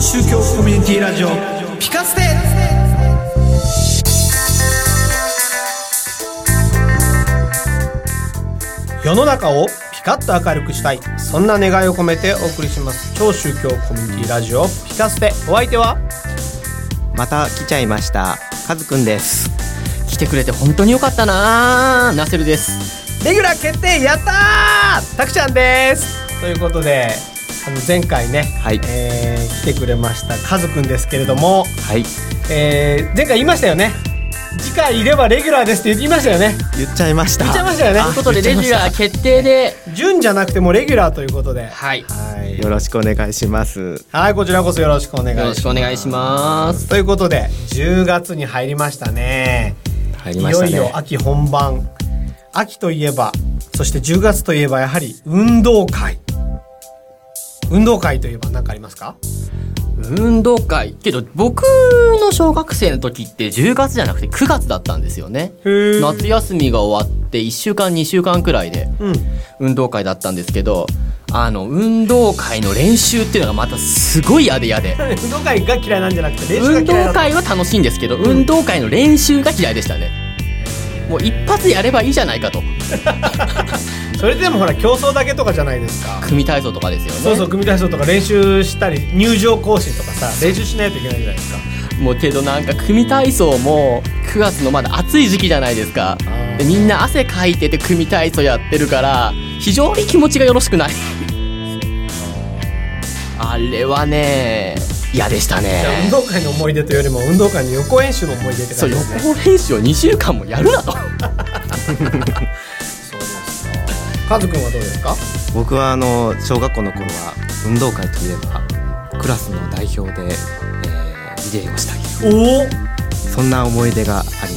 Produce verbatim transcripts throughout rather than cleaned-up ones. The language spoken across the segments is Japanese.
宗教コミュニティラジオピカステ。世の中をピカッと明るくしたい、そんな願いを込めてお送りします超宗教コミュニティラジオピカステ。お相手はまた来ちゃいましたカズくんです。 来てくれて本当によかったな。ナセルです。 レギュラー決定やったー、たくちゃんです。ということであの前回ね、はいえー、来てくれましたカズくんですけれども、はいえー、前回言いましたよね。次回いればレギュラーですって言いましたよね。 言っちゃいました言っちゃいましたよね。 ということでレギュラー決定で準じゃなくてもレギュラーということで、 はい、 はい、よろしくお願いします。 はい、こちらこそよろしくお願いします。 よろしくお願いします。 ということでじゅうがつに入りましたね。 入りましたね。 いよいよ秋本番。秋といえば、そしてじゅうがつといえばやはり運動会。運動会といえば何かありますか？ 運動会けど僕の小学生の時ってじゅうがつじゃなくてくがつだったんですよね。夏休みが終わっていっしゅうかんにしゅうかんくらいで運動会だったんですけど、あの運動会の練習っていうのがまたすごい嫌で嫌で運動会が嫌いなんじゃなくて練習が嫌いだった。 運動会は楽しいんですけど、うん、運動会の練習が嫌いでしたね。もう一発やればいいじゃないかとそれでもほら競争だけとかじゃないですか。 組体操とかですよね。 そうそう、組体操とか練習したり入場行進とかさ練習しないといけないじゃないですか。 もうけどなんか組体操もくがつのまだ暑い時期じゃないですか。でみんな汗かいてて組体操やってるから非常に気持ちがよろしくないあれはね嫌でしたね。 運動会の思い出というよりも運動会の予行演習の思い出って感じですね。 そう、予行演習をにしゅうかんもやるなとそうですか。カズくんはどうですか？ 僕はあの小学校の頃は運動会といえばクラスの代表で、えー、リレーをしたり、おそんな思い出があります。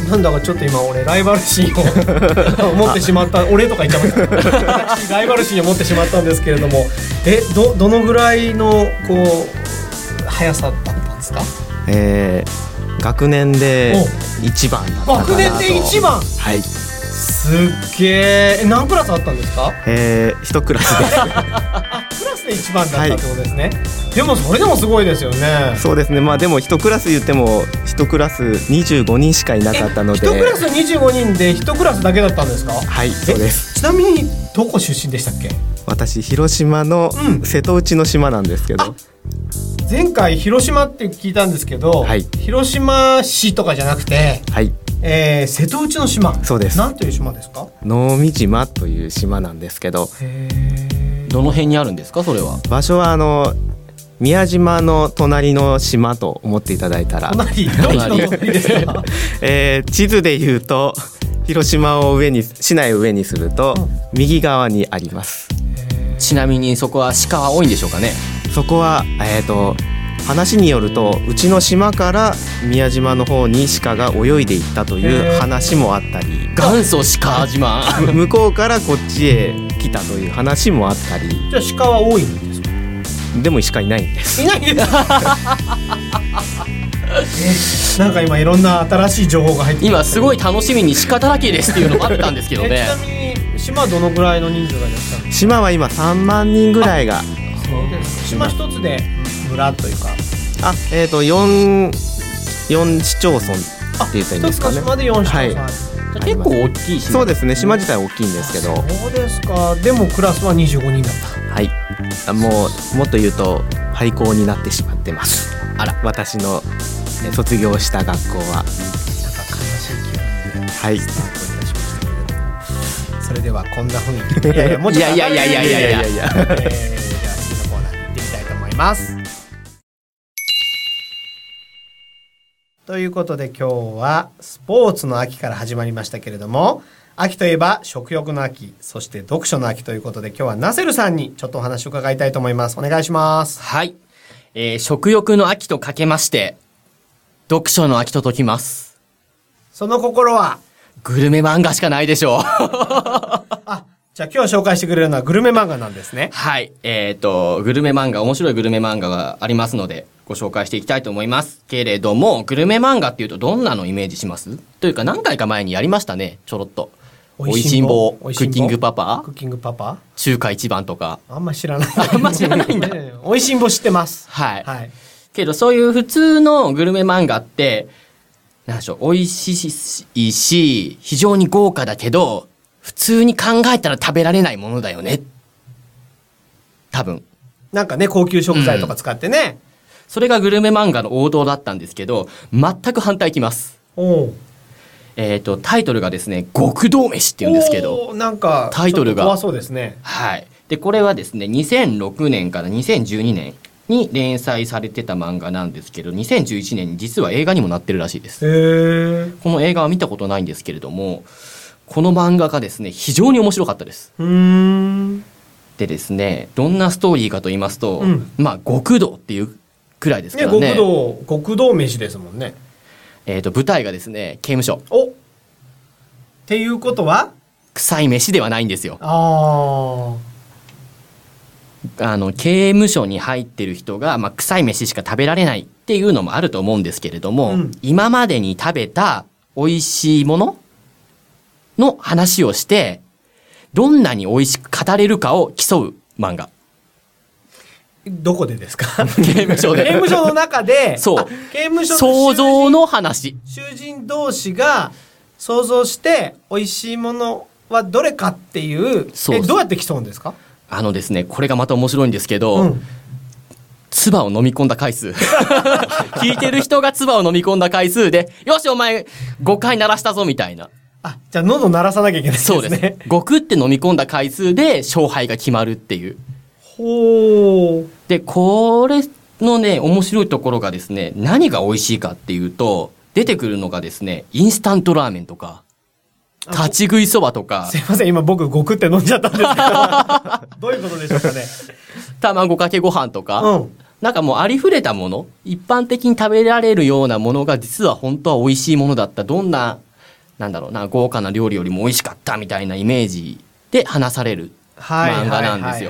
なんだかちょっと今俺ライバル心を持ってしまった俺とか言っちゃいました私ライバル心を持ってしまったんですけれども、え ど, どのぐらいのこう速さだったんですか？ えー、学年でいちばんだったかなと。 学年でいちばん。 はい。 すっげー。何クラスあったんですか？ えー、いちクラスですあ、クラスでいちばんだったってことですね、はい、でもそれでもすごいですよね。 そうですね。まあでもいちクラス言ってもいちクラスにじゅうごにんしかいなかったので、いちクラスにじゅうごにんでいちクラスだけだったんですか？ はい、そうです。 ちなみにどこ出身でしたっけ？ 私広島の瀬戸内の島なんですけど、うん、 前回広島って聞いたんですけど、はい、広島市とかじゃなくて、はいえー、瀬戸内の島。 そうです。 何という島ですか？ 能美島という島なんですけど、 へー、どの辺にあるんですか？それは場所はあの宮島の隣の島と思っていただいたら隣どっちの隣ですか？ えー、地図で言うと広島を上に市内を上にすると、うん、右側にあります。 ちなみにそこは鹿は多いんでしょうかね？ そこは、えーと、話によるとうちの島から宮島の方に鹿が泳いでいったという話もあったり、 元祖鹿島向こうからこっちへ来たという話もあったり。 じゃあ鹿は多いんですか？ でも鹿いないんです。 いないんですえなんか今いろんな新しい情報が入ってきました。 今すごい楽しみに鹿だらけですっていうのもあったんですけどねちなみに島はどのぐらいの人数がいらっしゃるんですか？ 島は今さんまんにんぐらいが。 そうですか。島一つで村というか、 あ、えーとよん、よん市町村って言ったらいいんですかね。 一つ島でよん市町村、はい、 じゃ結構大きい島。 そうですね。島自体大きいんですけど。 そうですか。でもクラスはにじゅうごにんだった。 はい。もうもっと言うと廃校になってしまってます。あら、私の、ね、卒業した学校はなんか悲しい気分ではいスタートいたしましたけれども、それではこんな雰囲気いやいやもうちょっといやいやいやいやいやいやいや、 えー、では次のコーナーに行ってみたいと思います。ということで今日はスポーツの秋から始まりましたけれども、秋といえば食欲の秋、そして読書の秋ということで今日はナセルさんにちょっとお話を伺いたいと思います。お願いします。 はい、えー、食欲の秋とかけまして読書の秋と解きます。 その心はグルメ漫画しかないでしょうあ、じゃあ今日紹介してくれるのはグルメ漫画なんですね。 はい、えーとグルメ漫画、面白いグルメ漫画がありますのでご紹介していきたいと思いますけれども、グルメ漫画っていうとどんなのイメージします？というか何回か前にやりましたね、ちょろっとおいしんぼクッキングパパクッキングパパ中華一番とかあんま知らないあんま知らないんだおいしんぼ知ってます。 はい、はい、けどそういう普通のグルメ漫画ってなんでしょう、美味しいし非常に豪華だけど普通に考えたら食べられないものだよね多分なんかね高級食材とか使ってね、うん、 それがグルメ漫画の王道だったんですけど全く反対きます。おえーと、タイトルがですね極道飯っていうんですけど、 なんかタイトルが怖そうですね。 はい。でこれはですねにせんろくねんからにせんじゅうにねんに連載されてた漫画なんですけどにせんじゅういちねんに実は映画にもなってるらしいです。へー。この映画は見たことないんですけれどもこの漫画がですね非常に面白かったです。うーんでですねどんなストーリーかと言いますと、うん、まあ極道っていうくらいですからね。 ね極道極道飯ですもんね。 えーと舞台がですね刑務所。 おっていうことは臭い飯ではないんですよ。ああの刑務所に入ってる人が、まあ、臭い飯しか食べられないっていうのもあると思うんですけれども、うん、今までに食べた美味しいものの話をしてどんなに美味しく語れるかを競う漫画。 どこでですか？ 刑務所で。 刑務所の中で、 そう。 刑務所の想像の話。 囚人同士が想像して美味しいものはどれかっていう、えどうやって競うんですか？ あのですね、これがまた面白いんですけど、うん、唾を飲み込んだ回数。聞いてる人が唾を飲み込んだ回数で、よしお前ごかい鳴らしたぞみたいな。 あ、じゃあ喉鳴らさなきゃいけないですね。 そうです。ごくって飲み込んだ回数で勝敗が決まるっていう。 ほー。 でこれのね面白いところがですね何が美味しいかっていうと出てくるのがですねインスタントラーメンとか立ち食いそばとか。 すいません今僕ごくって飲んじゃったんですけどどういうことでしょうかね。 卵かけご飯とか、うん、なんかもうありふれたもの一般的に食べられるようなものが実は本当は美味しいものだった。どんななんだろうな豪華な料理よりも美味しかったみたいなイメージで話される漫画なんですよ。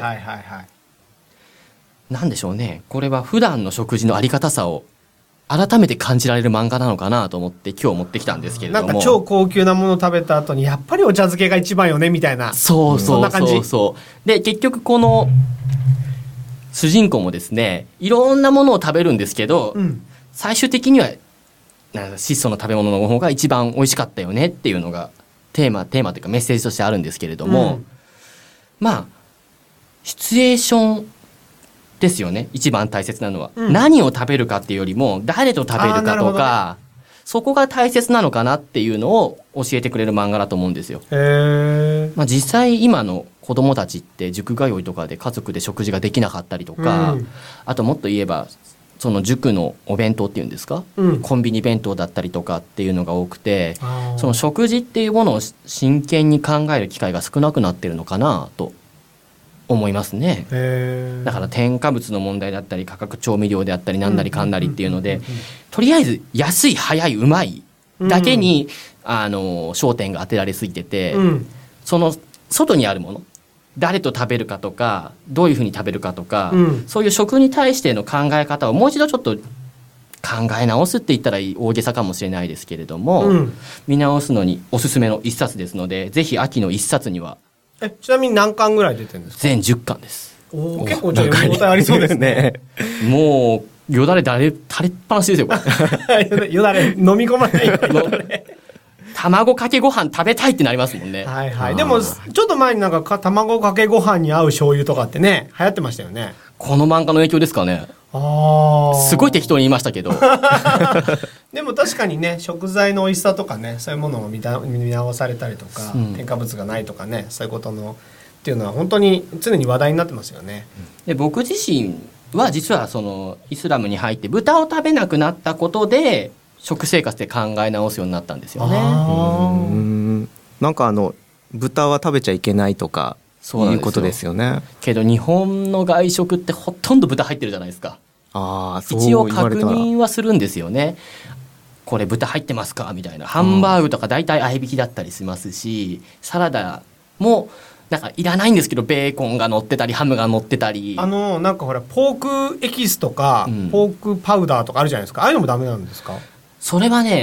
なんでしょうねこれは普段の食事のありがたさを改めて感じられる漫画なのかなと思って今日持ってきたんですけれども、 なんか超高級なもの食べた後にやっぱりお茶漬けが一番よねみたいな。 そうそうそうそうで結局この主人公もですねいろんなものを食べるんですけど、うん、最終的にはなんか質素な食べ物の方が一番美味しかったよねっていうのがテーマテーマというかメッセージとしてあるんですけれども、うん、まあシチュエーションですよね一番大切なのは、うん、何を食べるかっていうよりも誰と食べるかとか、ね、そこが大切なのかなっていうのを教えてくれる漫画だと思うんですよ。へー、まあ、実際今の子供たちって塾通いとかで家族で食事ができなかったりとか、うん、あともっと言えばその塾のお弁当っていうんですか、うん、コンビニ弁当だったりとかっていうのが多くてその食事っていうものを真剣に考える機会が少なくなってるのかなと思いますね。だから添加物の問題だったり化学調味料であったりなんだりかんだりっていうのでとりあえず安い早いうまいだけに、うん、あの焦点が当てられすぎてて、うん、その外にあるもの誰と食べるかとかどういうふうに食べるかとか、うん、そういう食に対しての考え方をもう一度ちょっと考え直すって言ったら大げさかもしれないですけれども、うん、見直すのにおすすめの一冊ですのでぜひ秋の一冊には。 えちなみに何巻ぐらい出てるんですか？ 全じゅっかんです。 お結構じゃあ読み応えありそうですね。 もうよだれ垂れ垂れっぱなしですよこれ。よだれ飲み込まないよね。 卵かけご飯食べたいってなりますもんね。 はいはい。でもちょっと前になんかか卵かけご飯に合う醤油とかってね流行ってましたよね。 この漫画の影響ですかね。あすごい適当に言いましたけどでも確かにね食材の美味しさとかねそういうものを見た見直されたりとか、うん、添加物がないとかねそういうことのっていうのは本当に常に話題になってますよね。 で僕自身は実はそのイスラムに入って豚を食べなくなったことで食生活で考え直すようになったんですよね。 あうんなんかあの豚は食べちゃいけないとかそういうことですよね。 けど日本の外食ってほとんど豚入ってるじゃないですか。あそう一応確認はするんですよね。これ豚入ってますかみたいな。ハンバーグとか大体合いびきだったりしますしサラダもなんかいらないんですけどベーコンが乗ってたりハムが乗ってたりあのなんかほらポークエキスとか、うん、ポークパウダーとかあるじゃないですか。ああいうのもダメなんですか？ それはね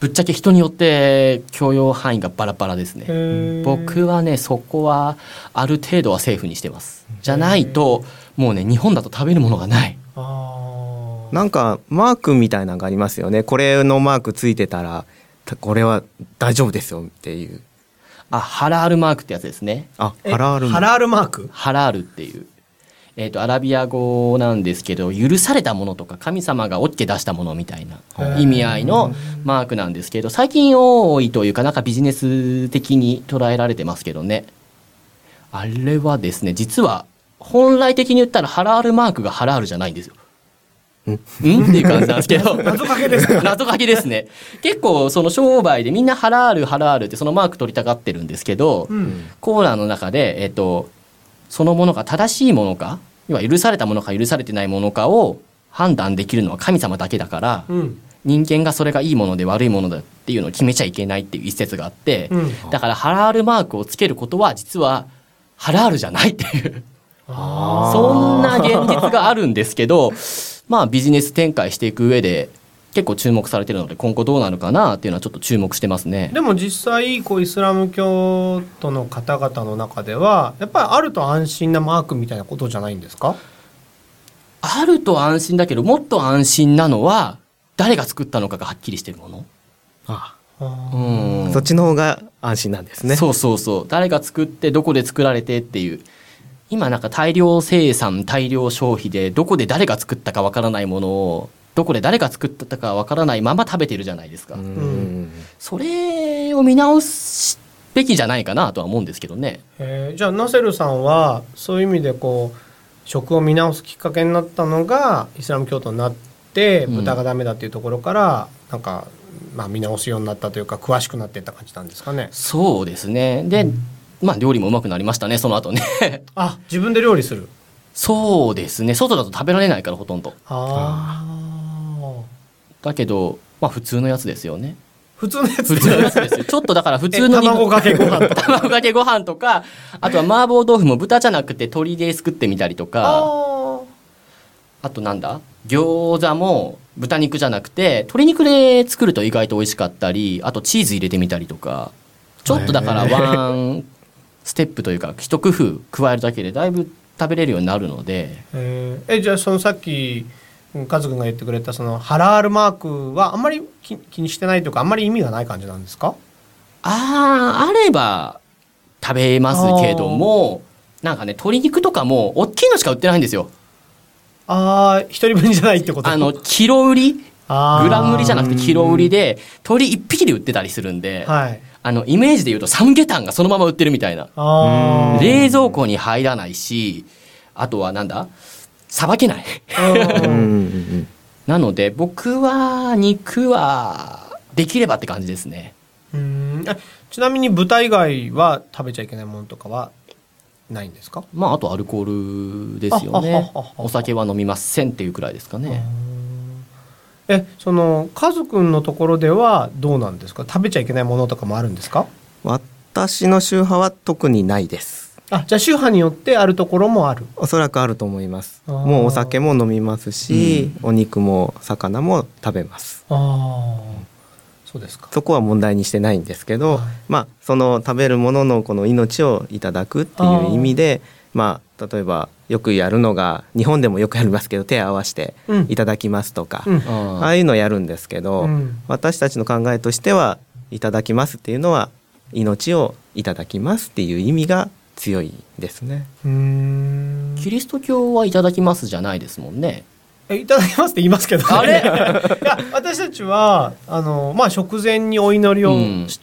ぶっちゃけ人によって許容範囲がバラバラですね。僕はねそこはある程度はセーフにしてます。じゃないともうね日本だと食べるものがない。 あなんかマークみたいなのがありますよね。これのマークついてたらこれは大丈夫ですよっていう。 あハラールマークってやつですね。 あハラールハラールマークハラールっていうえー、とアラビア語なんですけど許されたものとか神様が OK 出したものみたいな意味合いのマークなんですけど最近多いというかなんかビジネス的に捉えられてますけどね。あれはですね実は本来的に言ったらハラールマークがハラールじゃないんですよ。んっていう感じなんですけど謎かけですか謎かけですね。結構その商売でみんなハラールハラールってそのマーク取りたがってるんですけど、うん、コーラの中でえっ、ー、とそのものが正しいものか要は許されたものか許されてないものかを判断できるのは神様だけだから、うん、人間がそれがいいもので悪いものだっていうのを決めちゃいけないっていう一説があって、うん、だからハラールマークをつけることは実はハラールじゃないっていうそんな現実があるんですけどまあビジネス展開していく上で結構注目されてるので今後どうなるかなっていうのはちょっと注目してますね。 でも実際こうイスラム教徒の方々の中ではやっぱりあると安心なマークみたいなことじゃないんですか？ あると安心だけどもっと安心なのは誰が作ったのかがはっきりしてるもの。 ああうんそっちの方が安心なんですね。 そうそうそう誰が作ってどこで作られてっていう今なんか大量生産大量消費でどこで誰が作ったかわからないものをどこで誰が作ったかわからないまま食べてるじゃないですか。うんそれを見直すべきじゃないかなとは思うんですけどね。 えー、じゃあナセルさんはそういう意味でこう食を見直すきっかけになったのがイスラム教徒になって豚がダメだっていうところから、うん、なんか、まあ、見直すようになったというか詳しくなっていった感じなんですかね。 そうですね。で、うんまあ、料理もうまくなりましたねその後ねあ自分で料理する。 そうですね外だと食べられないからほとんど。あだけど、まあ、普通のやつですよね。 普通のやつ普通のやつですよ。ちょっとだから普通の卵かけご飯とか卵かけご飯とかあとは麻婆豆腐も豚じゃなくて鶏で作ってみたりとか あ, あとなんだ餃子も豚肉じゃなくて鶏肉で作ると意外と美味しかったりあとチーズ入れてみたりとかちょっとだからワンステップというか一工夫加えるだけでだいぶ食べれるようになるので。 えー、えじゃあそのさっきカズ君が言ってくれたそのハラールマークはあんまり 気, 気にしてないというかあんまり意味がない感じなんですか？ あああれば食べますけどもなんかね鶏肉とかも大きいのしか売ってないんですよ。 ああ一人分じゃないってこと？ あのキロ売りグラム売りじゃなくてキロ売りで鶏いっぴきで売ってたりするんで、はい、あのイメージで言うとサムゲタンがそのまま売ってるみたいな。あ冷蔵庫に入らないしあとはなんださばけないなので僕は肉はできればって感じですね。 うんちなみに豚以外は食べちゃいけないものとかはないんですか？ まああとアルコールですよね。お酒は飲みませんっていうくらいですかね。 えそのカズくんのところではどうなんですか？食べちゃいけないものとかもあるんですか？ 私の宗派は特にないです。 あじゃあ宗派によってあるところもある？ おそらくあると思います。もうお酒も飲みますし、うん、お肉も魚も食べます。あそうですか。 そこは問題にしてないんですけど、はい、まあその食べるもののこの命をいただくっていう意味でまあ例えばよくやるのが日本でもよくやりますけど手を合わせていただきますとか、うん、ああいうのやるんですけど、うん、私たちの考えとしてはいただきますっていうのは命をいただきますっていう意味が強いですね。 うーんキリスト教はいただきますじゃないですもんね。 えいただきますって言いますけど、ね、あれいや私たちはあの、まあ、食前にお祈りをして、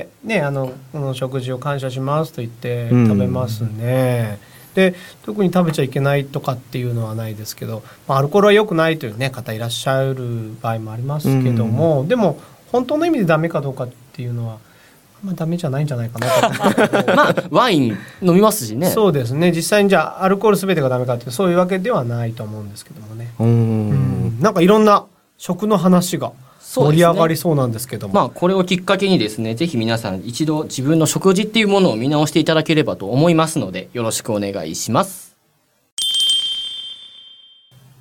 うんね、あのこの食事を感謝しますと言って食べますね、うん、で特に食べちゃいけないとかっていうのはないですけど、まあ、アルコールは良くないという、ね、方いらっしゃる場合もありますけども、うん、でも本当の意味でダメかどうかっていうのはまあ、ダメじゃないんじゃないかなとまあワイン飲みますしね。 そうですね実際にじゃあアルコール全てがダメかっていうそういうわけではないと思うんですけどもね。うんうんなんかいろんな食の話が盛り上がりそうなんですけども、 ねまあ、これをきっかけにですねぜひ皆さん一度自分の食事っていうものを見直していただければと思いますのでよろしくお願いします。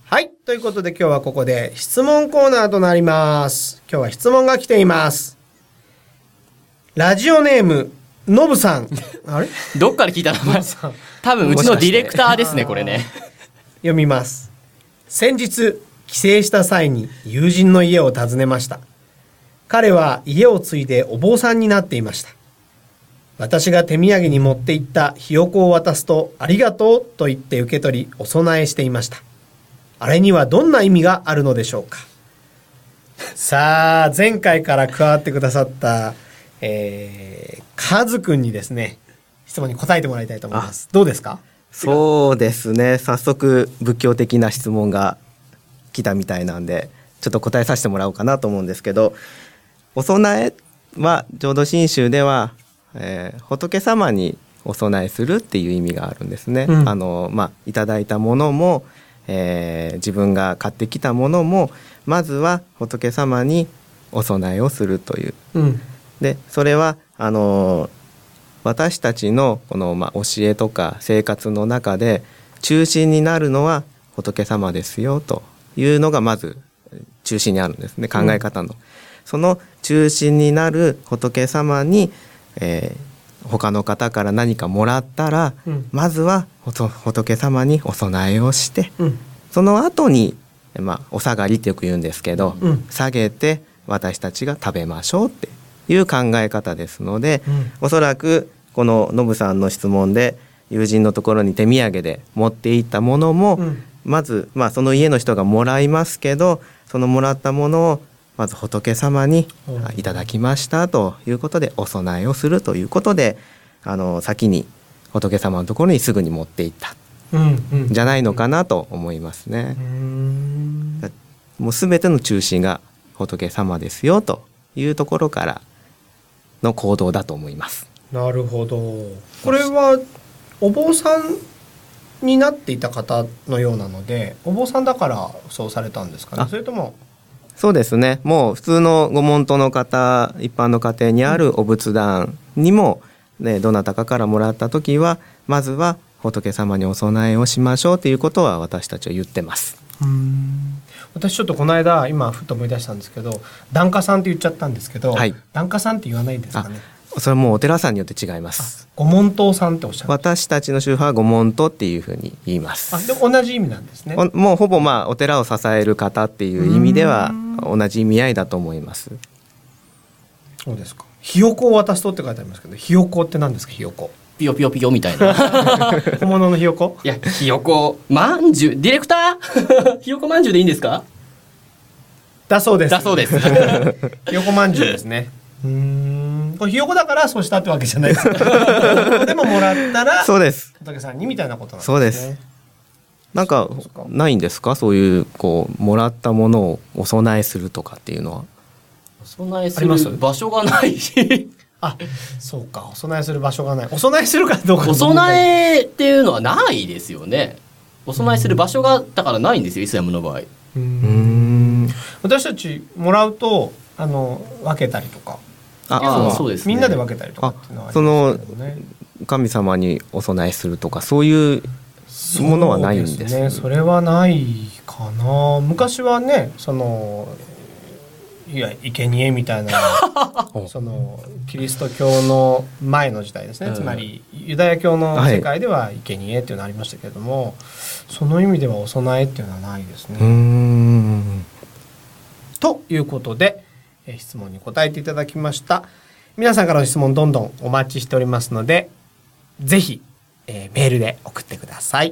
はい、ということで今日はここで質問コーナーとなります。今日は質問が来ています。ラジオネームのぶさんあれどっから聞いた名前多分うちのディレクターですねこれね。 読みます。先日帰省した際に友人の家を訪ねました。彼は家を継いでお坊さんになっていました。私が手土産に持っていったひよこを渡すとありがとうと言って受け取りお供えしていました。あれにはどんな意味があるのでしょうか。さあ前回から加わってくださったえー、カズくんにですね質問に答えてもらいたいと思います。どうですか？ そうですね、早速仏教的な質問が来たみたいなんでちょっと答えさせてもらおうかなと思うんですけど、お供えは浄土真宗では、えー、仏様にお供えするっていう意味があるんですね、うん、あのまあいただいたものも、えー、自分が買ってきたものもまずは仏様にお供えをするという、うんでそれはあの私たちのこの、まあ、教えとか生活の中で中心になるのは仏様ですよというのがまず中心にあるんですね、考え方の、うん、その中心になる仏様に、えー、他の方から何かもらったら、うん、まずは仏様にお供えをして、うん、その後に、まあ、お下がりってよく言うんですけど、うん、下げて私たちが食べましょうっていう考え方ですので、うん、おそらくこのノブさんの質問で友人のところに手土産で持っていったものも、うん、まず、まあ、その家の人がもらいますけどそのもらったものをまず仏様にいただきましたということでお供えをするということであの先に仏様のところにすぐに持っていった、うんうん、じゃないのかなと思いますね。うんもう全ての中心が仏様ですよというところからの行動だと思います。 なるほど。これはお坊さんになっていた方のようなのでお坊さんだからそうされたんですかね。それともそうですね、もう普通のご門徒の方一般の家庭にあるお仏壇にも、ね、どなたかからもらった時はまずは仏様にお供えをしましょうということは私たちは言ってます。 うーん私ちょっとこの間今ふと思い出したんですけど檀家さんって言っちゃったんですけど、はい、檀家さんって言わないんですかね。 それはもうお寺さんによって違います。 ご門徒さんっておっしゃる。 私たちの宗派はご門徒っていうふうに言います。 あでも同じ意味なんですね。 もうほぼまあお寺を支える方っていう意味では同じ意味合いだと思います。 そうですか。ひよこを渡すとって書いてありますけどひよこって何ですか。ひよこピヨピヨピヨみたいな本物のひよこ。 いやひよこまんじゅうディレクターひよこまんじゅうでいいんですか。 だそうです。 だそうですひよこまんじゅうですね。うーんこれひよこだからそうしたってわけじゃないですでももらったらそうです仏さんにみたいなことなんですね。 そうです。なんかないんですかそういうこうもらったものをお供えするとかっていうのは。 お供えする場所がないしあそうかお供えする場所がない。お供えするかどうかお供えっていうのはないですよね。お供えする場所がだからないんですよイスラムの場合。うーん私たちもらうとあの分けたりとかああそうですね、 みんなで分けたりとかっていうのはありますけどね。 その神様にお供えするとかそういうものはないんですね。 そうですね、それはないかな。昔はねそのいや生贄みたいなそのキリスト教の前の時代ですね、うん、つまりユダヤ教の世界では生贄っていうのがありましたけれども、はい、その意味ではお供えっていうのはないですね。うーんということでえ質問に答えていただきました。皆さんからの質問どんどんお待ちしておりますのでぜひ、えー、メールで送ってください。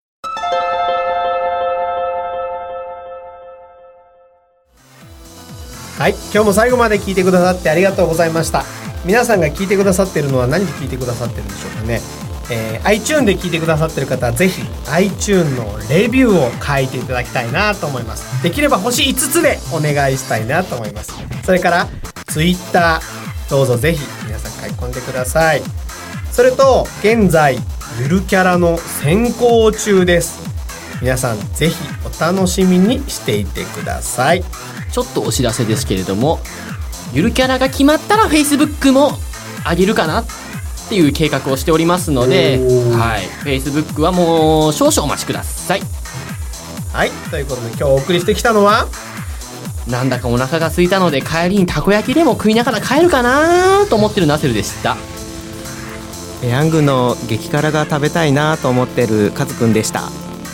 はい、今日も最後まで聞いてくださってありがとうございました。皆さんが聞いてくださっているのは何で聞いてくださってるんでしょうかね。えー、iTunes で聞いてくださっている方はぜひ iTunes のレビューを書いていただきたいなと思います。できれば星いつつでお願いしたいなと思います。それから Twitter どうぞぜひ皆さん書き込んでください。それと現在ゆるキャラの選考中です。皆さんぜひお楽しみにしていてください。 ちょっとお知らせですけれどもゆるキャラが決まったら Facebook も上げるかなっていう計画をしておりますので、はい、Facebook はもう少々お待ちください。 はい、ということで今日お送りしてきたのは、 なんだかお腹が空いたので帰りにたこ焼きでも食いながら帰るかなと思ってるナセルでした。 ペヤングの激辛が食べたいなと思ってるカズくんでした。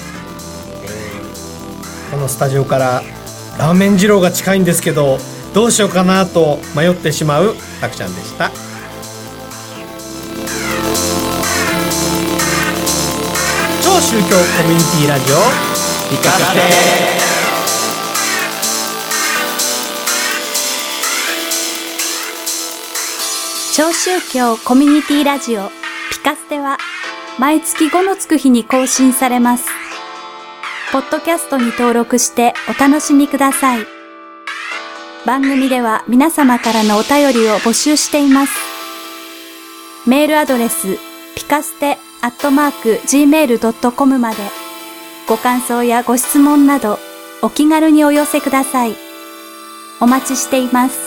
このスタジオからラーメン二郎が近いんですけどどうしようかなと迷ってしまうたくちゃんでした。超宗教コミュニティラジオピカステ。 超宗教コミュニティラジオピカステは毎月ごのつく日に更新されます。ポッドキャストに登録してお楽しみください。番組では皆様からのお便りを募集しています。メールアドレスピカステアットマーク ジーメールドットコム までご感想やご質問などお気軽にお寄せください。お待ちしています。